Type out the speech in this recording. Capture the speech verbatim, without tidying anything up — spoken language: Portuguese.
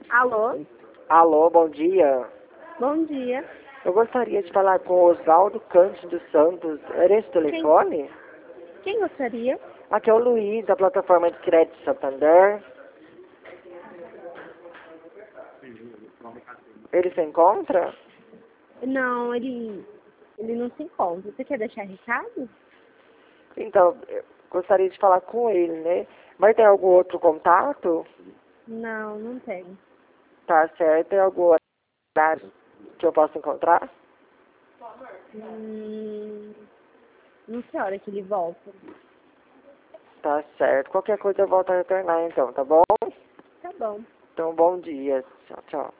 Alô? Alô, bom dia. Bom dia. Eu gostaria de falar com o Oswaldo Cândido Santos. Era esse telefone? Quem gostaria? Aqui é o Luiz, da plataforma de crédito Santander. Ele se encontra? Não, ele, ele não se encontra. Você quer deixar recado? Então, eu gostaria de falar com ele, né? Mas tem algum outro contato? Não, não tem. Tá certo. Tem algum horário que eu possa encontrar? Hum, não sei a hora que ele volta. Tá certo. Qualquer coisa eu volto a retornar então, tá bom? Tá bom. Então, bom dia. Tchau, tchau.